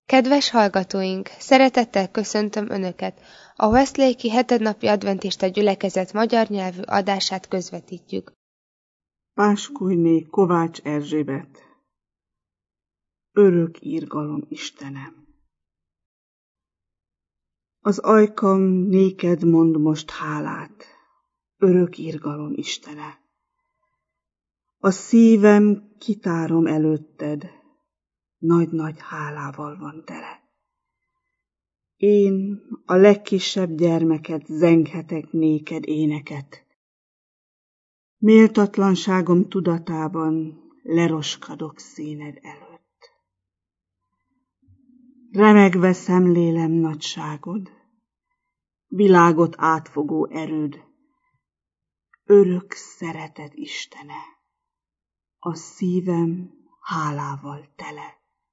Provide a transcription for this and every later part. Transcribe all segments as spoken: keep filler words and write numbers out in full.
Kedves hallgatóink, szeretettel köszöntöm Önöket! A Westlake-i hetednapi adventista gyülekezet magyar nyelvű adását közvetítjük. Páskújné Kovács Erzsébet. Örök irgalom Istenem. Az ajkam néked mond most hálát, örök irgalom Istene. A szívem kitárom előtted, nagy-nagy hálával van tele. Én, a legkisebb gyermeket zenghetek néked éneket. Méltatlanságom tudatában leroskadok színed előtt. Remegve szemlélem nagyságod, világot átfogó erőd, örök szeretet Istene, a szívem hálával tele.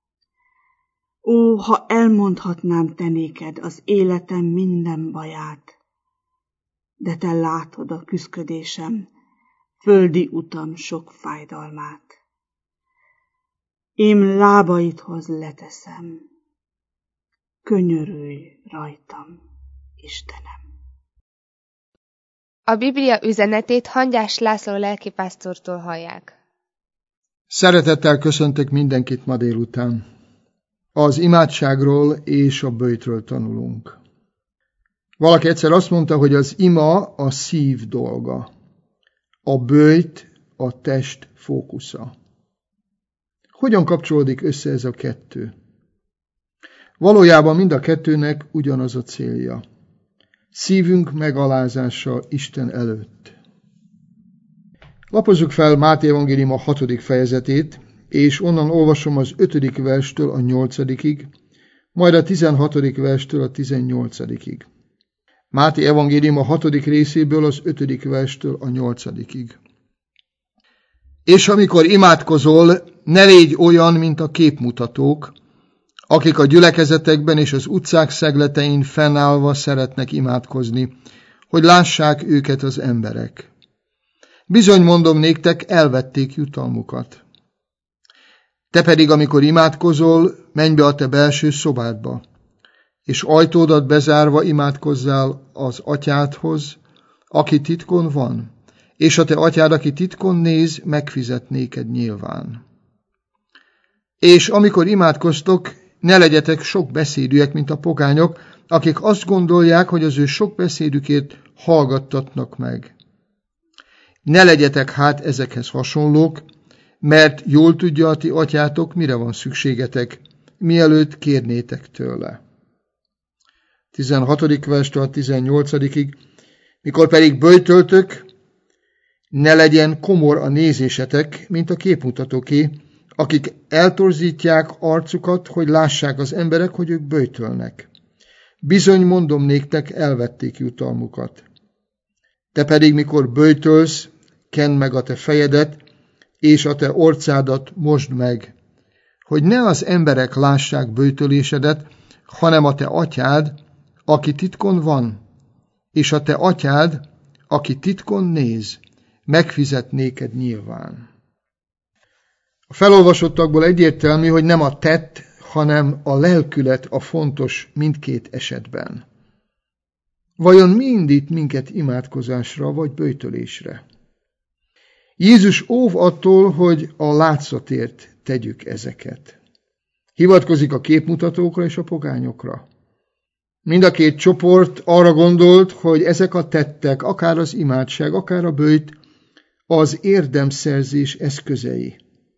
Ó, ha elmondhatnám te néked az életem minden baját, de te látod a küszködésem, földi utam sok fájdalmát. Én lábaidhoz leteszem, könyörülj rajtam, Istenem. A Biblia üzenetét Hangyás László lelkipásztortól hallják. Szeretettel köszöntök mindenkit ma délután. Az imádságról és a böjtről tanulunk. Valaki egyszer azt mondta, hogy az ima a szív dolga, a böjt a test fókusza. Hogyan kapcsolódik össze ez a kettő? Valójában mind a kettőnek ugyanaz a célja. Szívünk megalázása Isten előtt. Lapozzuk fel Máté evangélium a hatodik fejezetét, és onnan olvasom az ötödik verstől a nyolcadikig, majd a tizenhatodik verstől a tizennyolcadikig. Máté evangélium a hatodik részéből az ötödik verstől a nyolcadikig. És amikor imádkozol, ne légy olyan, mint a képmutatók, akik a gyülekezetekben és az utcák szegletein fennállva szeretnek imádkozni, hogy lássák őket az emberek. Bizony mondom néktek, elvették jutalmukat. Te pedig, amikor imádkozol, menj be a te belső szobádba, és ajtódat bezárva imádkozzál az atyádhoz, aki titkon van, és a te atyád, aki titkon néz, megfizet néked nyilván. És amikor imádkoztok, ne legyetek sok beszédűek, mint a pogányok, akik azt gondolják, hogy az ő sok beszédükért hallgattatnak meg. Ne legyetek hát ezekhez hasonlók, mert jól tudja a ti atyátok, mire van szükségetek, mielőtt kérnétek tőle. tizenhatodik verstől a tizennyolcadikig. Mikor pedig böjtöltök, ne legyen komor a nézésetek, mint a képmutatóké, akik eltorzítják arcukat, hogy lássák az emberek, hogy ők böjtölnek. Bizony mondom néktek, elvették jutalmukat. Te pedig, mikor böjtölsz, kend meg a te fejedet, és a te orcádat mosd meg, hogy ne az emberek lássák böjtölésedet, hanem a te atyád, aki titkon van, és a te atyád, aki titkon néz, megfizet néked nyilván. A felolvasottakból egyértelmű, hogy nem a tett, hanem a lelkület a fontos mindkét esetben. Vajon mi indít minket imádkozásra vagy böjtölésre? Jézus óv attól, hogy a látszatért tegyük ezeket. Hivatkozik a képmutatókra és a pogányokra. Mind a két csoport arra gondolt, hogy ezek a tettek, akár az imádság, akár a böjt, az érdemszerzés eszközei.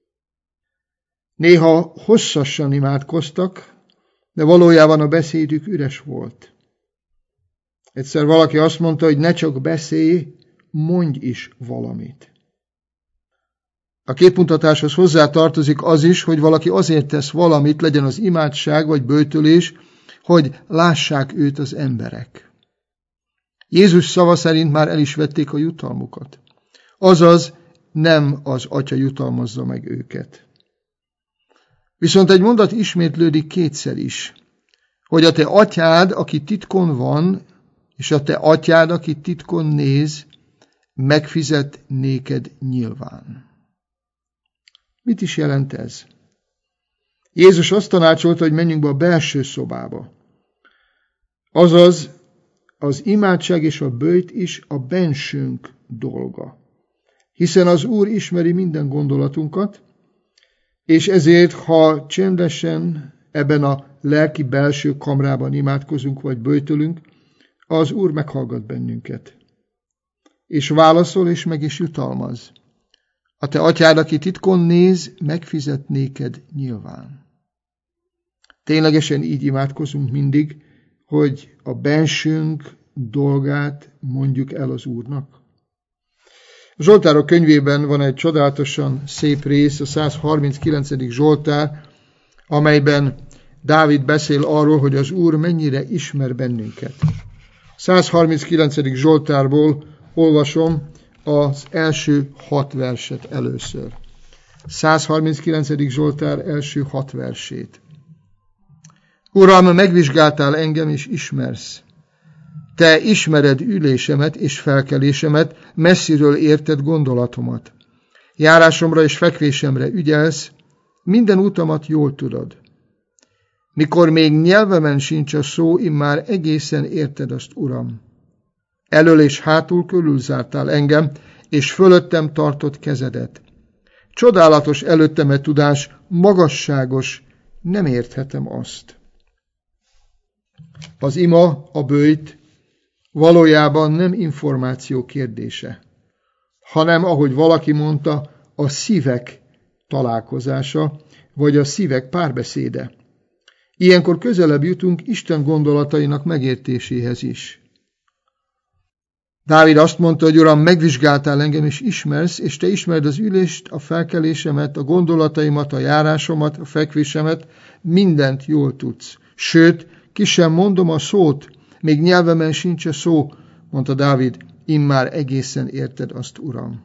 Néha hosszasan imádkoztak, de valójában a beszédük üres volt. Egyszer valaki azt mondta, hogy ne csak beszélj, mondj is valamit. A képmutatáshoz hozzá tartozik az is, hogy valaki azért tesz valamit, legyen az imádság vagy böjtölés, hogy lássák őt az emberek. Jézus szava szerint már el is vették a jutalmukat. Azaz nem az atya jutalmazza meg őket. Viszont egy mondat ismétlődik kétszer is, hogy a te atyád, aki titkon van, és a te atyád, aki titkon néz, megfizet néked nyilván. Mit is jelent ez? Jézus azt tanácsolta, hogy menjünk be a belső szobába. Azaz, az imádság és a böjt is a bensőnk dolga. Hiszen az Úr ismeri minden gondolatunkat, és ezért, ha csendesen ebben a lelki belső kamrában imádkozunk vagy böjtölünk, az Úr meghallgat bennünket. És válaszol, és meg is jutalmaz. A te atyád, aki titkon néz, megfizet néked nyilván. Ténylegesen így imádkozunk mindig, hogy a bensőnk dolgát mondjuk el az Úrnak. A Zsoltárok könyvében van egy csodálatosan szép rész, a száz harminckilencedik Zsoltár, amelyben Dávid beszél arról, hogy az Úr mennyire ismer bennünket. A száz harminckilencedik Zsoltárból olvasom az első hat verset először. száz harminckilencedik Zsoltár első hat versét. Uram, megvizsgáltál engem, és ismersz. Te ismered ülésemet és felkelésemet, messziről érted gondolatomat. Járásomra és fekvésemre ügyelsz, minden utamat jól tudod. Mikor még nyelvemen sincs a szó, immár egészen érted azt, Uram. Elől és hátul körülzártál engem, és fölöttem tartott kezedet. Csodálatos előtteme tudás, magasságos, nem érthetem azt. Az ima, a böjt valójában nem információ kérdése, hanem, ahogy valaki mondta, a szívek találkozása, vagy a szívek párbeszéde. Ilyenkor közelebb jutunk Isten gondolatainak megértéséhez is. Dávid azt mondta, hogy Uram, megvizsgáltál engem, és ismersz, és te ismered az ülést, a felkelésemet, a gondolataimat, a járásomat, a fekvésemet, mindent jól tudsz. Sőt, ki sem mondom a szót, még nyelvemen sincs a szó, mondta Dávid, immár egészen érted azt, Uram.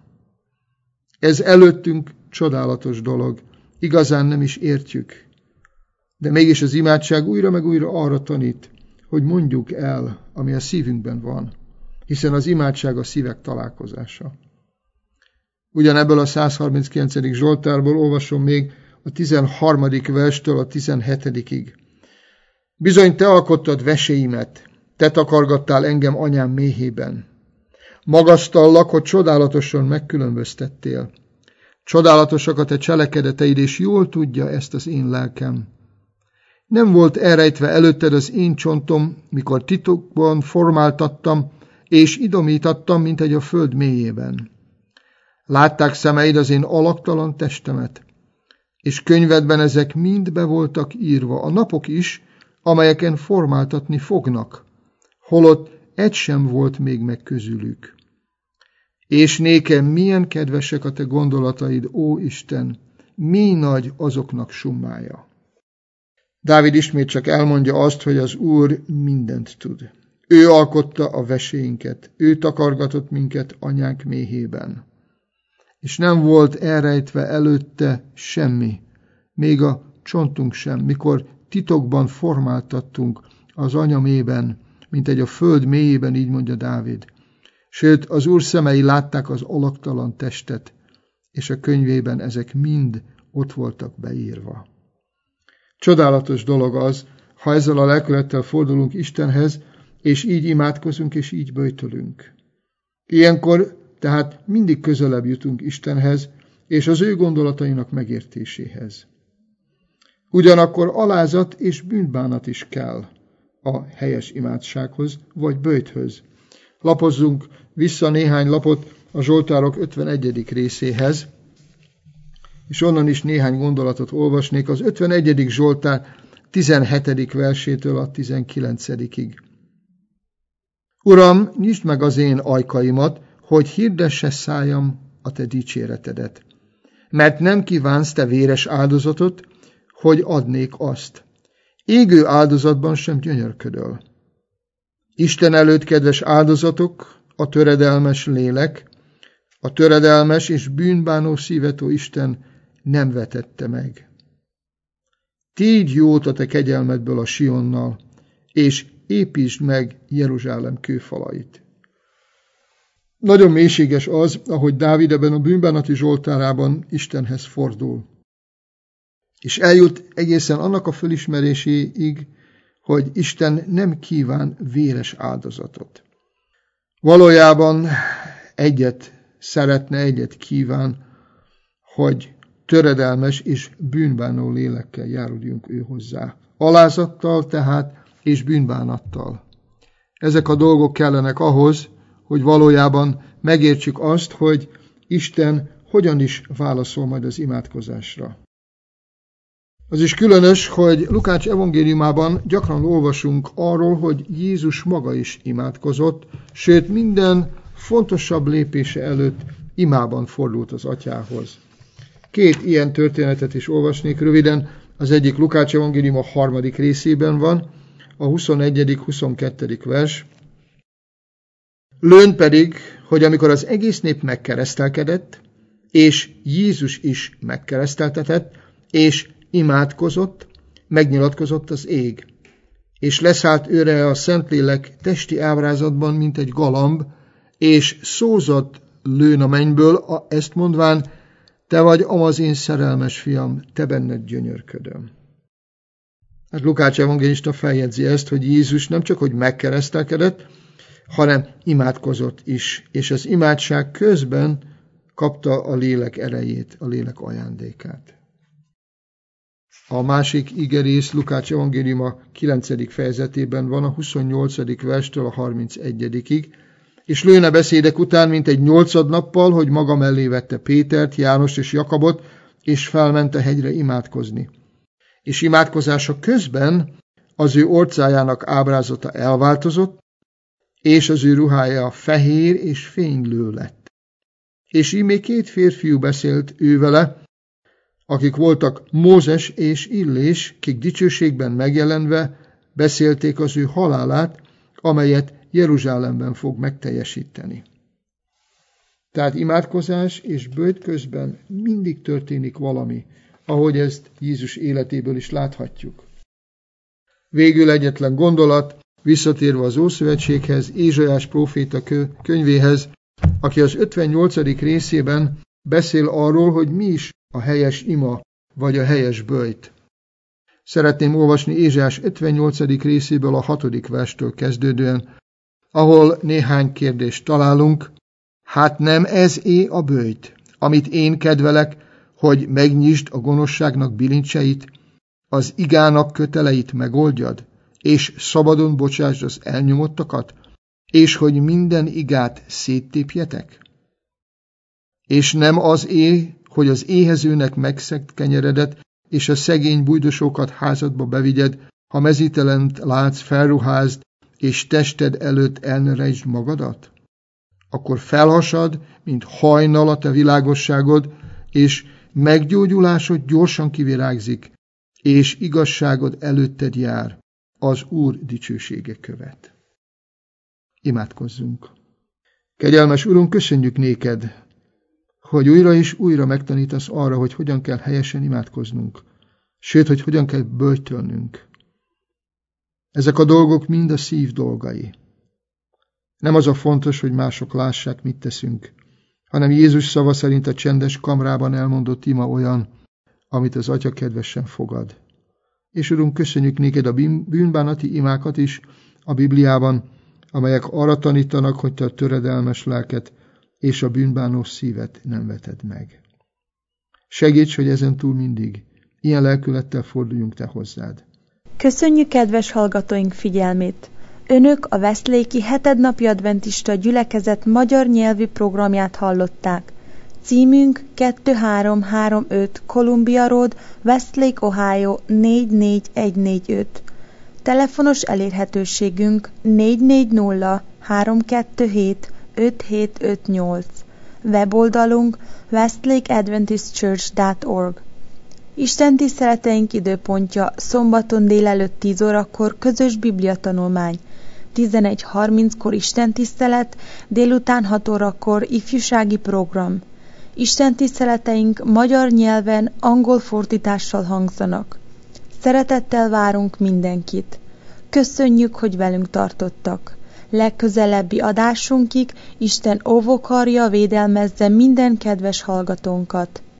Ez előttünk csodálatos dolog, igazán nem is értjük. De mégis az imádság újra meg újra arra tanít, hogy mondjuk el, ami a szívünkben van, hiszen az imádság a szívek találkozása. Ugyanebből a száz harminckilencedik Zsoltárból olvasom még a tizenharmadik verstől a tizenhetedikig. Bizony te alkottad veséimet, te takargattál engem anyám méhében. Magasztallak, hogy csodálatosan megkülönböztettél. Csodálatosak a te cselekedeteid, és jól tudja ezt az én lelkem. Nem volt elrejtve előtted az én csontom, mikor titokban formáltattam, és idomítottam, mint egy a föld mélyében. Látták szemeid az én alaktalan testemet, és könyvedben ezek mind be voltak írva, a napok is, amelyeken formáltatni fognak, holott egy sem volt még meg közülük. És nékem milyen kedvesek a te gondolataid, ó Isten, mi nagy azoknak summája. Dávid ismét csak elmondja azt, hogy az Úr mindent tud. Ő alkotta a veséinket, ő takargatott minket anyánk méhében. És nem volt elrejtve előtte semmi, még a csontunk sem, mikor titokban formáltattunk az anya mélyben, mint egy a föld mélyében, így mondja Dávid. Sőt, az Úr szemei látták az alaktalan testet, és a könyvében ezek mind ott voltak beírva. Csodálatos dolog az, ha ezzel a lelkülettel fordulunk Istenhez, és így imádkozunk, és így böjtölünk. Ilyenkor tehát mindig közelebb jutunk Istenhez, és az ő gondolatainak megértéséhez. Ugyanakkor alázat és bűnbánat is kell a helyes imádsághoz, vagy böjthöz. Lapozzunk vissza néhány lapot a Zsoltárok ötvenegyedik részéhez, és onnan is néhány gondolatot olvasnék az ötvenegyedik Zsoltár tizenhetedik versétől a tizenkilencedikig. Uram, nyisd meg az én ajkaimat, hogy hirdesse szájam a te dicséretedet. Mert nem kívánsz te véres áldozatot, hogy adnék azt. Égő áldozatban sem gyönyörködöl. Isten előtt kedves áldozatok, a töredelmes lélek, a töredelmes és bűnbánó szívet, ó Isten, nem vetette meg. Tégy jót a te kegyelmedből a Sionnal, és építsd meg Jeruzsálem kőfalait. Nagyon mélységes az, ahogy Dávid ebben a bűnbánati zsoltárában Istenhez fordul. És eljut egészen annak a fölismeréséig, hogy Isten nem kíván véres áldozatot. Valójában egyet szeretne, egyet kíván, hogy töredelmes és bűnbánó lélekkel járuljunk ő hozzá. Alázattal tehát és bűnbánattal. Ezek a dolgok kellenek ahhoz, hogy valójában megértsük azt, hogy Isten hogyan is válaszol majd az imádkozásra. Az is különös, hogy Lukács evangéliumában gyakran olvasunk arról, hogy Jézus maga is imádkozott, sőt minden fontosabb lépése előtt imában fordult az atyához. Két ilyen történetet is olvasnék röviden, az egyik Lukács evangélium a harmadik részében van, a huszonegyedik huszonkettő vers. Lőn pedig, hogy amikor az egész nép megkeresztelkedett, és Jézus is megkereszteltetett, és imádkozott, megnyilatkozott az ég, és leszállt őre a Szentlélek testi ábrázatban, mint egy galamb, és szózott lőn a mennyből, ezt mondván, te vagy amaz én szerelmes fiam, te benned gyönyörködöm. Hát Lukács evangélista feljegyzi ezt, hogy Jézus nem csak, hogy megkeresztelkedett, hanem imádkozott is, és az imádság közben kapta a lélek erejét, a lélek ajándékát. A másik igerész Lukács evangéliuma kilencedik fejezetében van, a huszonnyolcadik verstől a harmincegyedikig, és lőne beszédek után, mint egy nyolcad nappal, hogy maga mellé vette Pétert, Jánost és Jakabot, és felment a hegyre imádkozni. És imádkozása közben az ő orcájának ábrázata elváltozott, és az ő ruhája fehér és fénylő lett. És íme két férfiú beszélt ő vele, akik voltak Mózes és Illés, kik dicsőségben megjelenve beszélték az ő halálát, amelyet Jeruzsálemben fog megteljesíteni. Tehát imádkozás és böjt közben mindig történik valami, ahogy ezt Jézus életéből is láthatjuk. Végül egyetlen gondolat, visszatérve az Ószövetséghez, Ézsaiás próféta könyvéhez, aki az ötvennyolcadik részében beszél arról, hogy mi is a helyes ima, vagy a helyes böjt. Szeretném olvasni Ézsaiás ötvennyolcadik részéből a hatodik verstől kezdődően, ahol néhány kérdést találunk. Hát nem ez é a böjt, amit én kedvelek, hogy megnyisd a gonoszságnak bilincseit, az igának köteleit megoldjad, és szabadon bocsásd az elnyomottakat, és hogy minden igát széttépjetek? És nem az é, hogy az éhezőnek megszegt kenyeredet, és a szegény bujdosókat házadba bevigyed, ha mezítelent látsz, felruházd, és tested előtt el ne rejtsd magadat? Akkor felhasad, mint hajnal a te világosságod, és meggyógyulásod gyorsan kivirágzik, és igazságod előtted jár, az Úr dicsősége követ. Imádkozzunk! Kegyelmes Urunk, köszönjük néked, hogy újra és újra megtanítasz arra, hogy hogyan kell helyesen imádkoznunk, sőt, hogy hogyan kell böjtölnünk. Ezek a dolgok mind a szív dolgai. Nem az a fontos, hogy mások lássák, mit teszünk, hanem Jézus szava szerint a csendes kamrában elmondott ima olyan, amit az Atya kedvesen fogad. És Urunk, köszönjük néked a bűnbánati imákat is a Bibliában, amelyek arra tanítanak, hogy te a töredelmes lelket és a bűnbánó szívet nem veted meg. Segíts, hogy ezen túl mindig ilyen lelkülettel forduljunk te hozzád. Köszönjük kedves hallgatóink figyelmét! Önök a Westlake-i hetednapi adventista gyülekezet magyar nyelvű programját hallották. Címünk kettő-három-három-öt Columbia Road, Westlake, Ohio négy négy egy négy öt. Telefonos elérhetőségünk négy négy nulla három kettő hét öt hét öt nyolc. Weboldalunk westlake adventist church dot org. Isten tiszteleteink időpontja szombaton délelőtt tíz órakor közös bibliatanulmány, tizenegy harminckor istentisztelet, délután hat órakor ifjúsági program. Isten tiszteleteink magyar nyelven, angol fordítással hangzanak. Szeretettel várunk mindenkit. Köszönjük, hogy velünk tartottak. Legközelebbi adásunkig Isten óvókarja védelmezze minden kedves hallgatónkat.